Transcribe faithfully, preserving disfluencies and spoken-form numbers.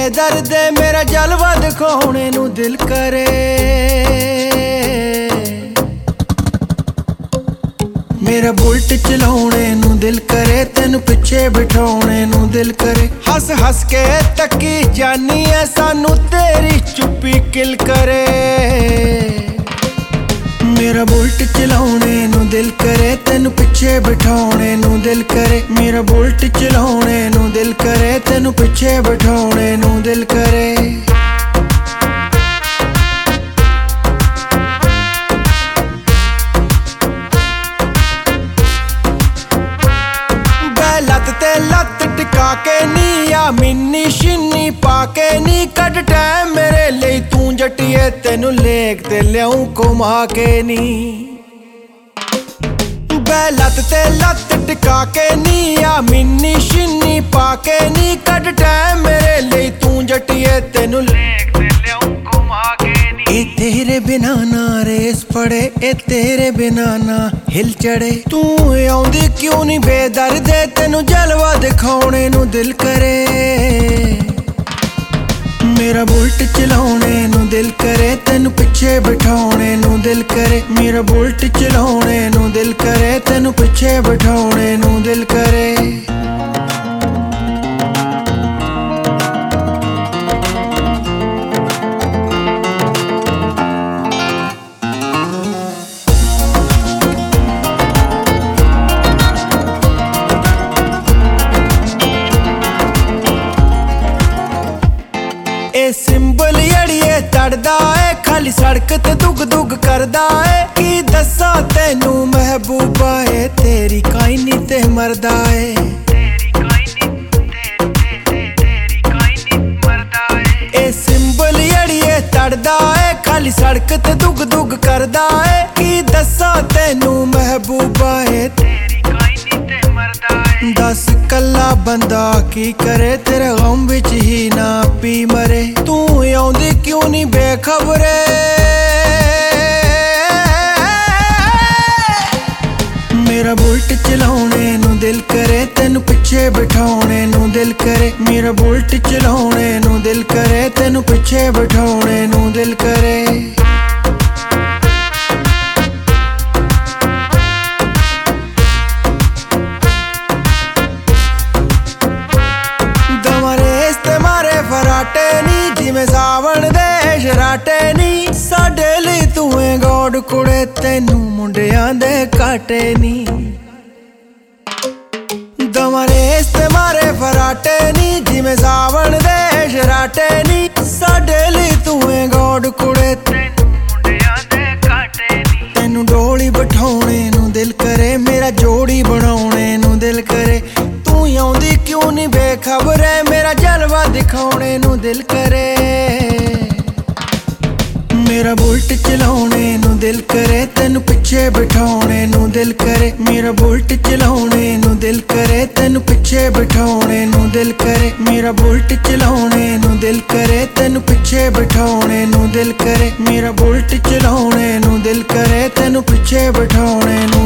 बेदर्दे मेरा जलवा दिखाने नू दिल करे। मेरा बुलट चलाने नू दिल करे, तेनू पिछे बिठाने नू दिल करे। हस हस के तकी जानी है सानू तेरी चुप्पी किल करे। मेरा बुलट चलाने नू दिल करे, तेनू पिछे बिठाने नू दिल करे। मेरा बुलट चलाने नू दिल करे, तेनू पिछे बिठाने नू दिल करे। लत ते लत टिका के नी या मिन्नी शिन्नी पाके नी कट टाइम मेरे लिए तू जटिए, तेनू लेक ते लियाऊं घुमा के नी। लत ते लत टिका के नी या मिन्नी शिन्नी पाके नी कट टाइम मेरे लिए तू जटिए, तेनू लेक ते लियाऊं घुमा के नी। ए तेरे बिना ना रेस पड़े, ए तेरे बिना ना हिल चढ़े। तू आउंदी क्यों नहीं बेदर्दे, तेनू जलवा दिखाने नू दिल करे। मेरा बुलट चलाने नू दिल करे, तेनू पिछे बिठाने नू दिल करे। मेरा बुलट चलाने नू दिल करे, तेनू पिछे बिठाने नू दिल करे। ए सिंबल अड़िए तड़दा है, खाली सड़क ते दुग दुग करदा है। की दसा तेनू महबूबा है, तेरी काइनी ते मरदा है। ए सिंबल अड़िए तड़दा है, खाली सड़क ते दुग दुग करदा है। की दसा तेनू महबूबा है, तेरी काइनी ते मरदा है। दस कला बंदा की करे, तेरे गम विच ही ना पी मरे। तू आउंदी क्यों नहीं बेखबरे। मेरा बुलट चलाने नू दिल करे, तेनू पिछे बिठाने नू दिल करे। मेरा बुलट चलाने नू दिल करे, तेनू पिछे बिठाने नू दिल करे। फराटे नी जिमें सावण दे शराटे नी, साडे लई तू है गॉड कुड़े, तेनू मुंडियां दे काटे नी। दमारे इस्ते मारे फराटे नी जिमें सावण दे शराटे नी, साडे लई तू है गॉड कुड़े, तेनू मुंडियां दे काटे नी। तेनू डोली बिठाने नू दिल करे, मेरा जोड़ी बनाने नू दिल करे। तू आउंदी क्यों नहीं बेखबरे, मेरा जलवा दिखाने नू दिल करे। मेरा बुलट चलाने नू दिल करे, तेनू पिछे बिठाने नू दिल करे। मेरा बुलट चलाने नू दिल करे, तेनू पिछे बिठाने नू दिल करे। मेरा बुलट चलाने नू दिल करे, तेनू पिछे बिठाने नू दिल करे। मेरा बुलट चलाने नू दिल करे, तेनू पिछे बिठाने नू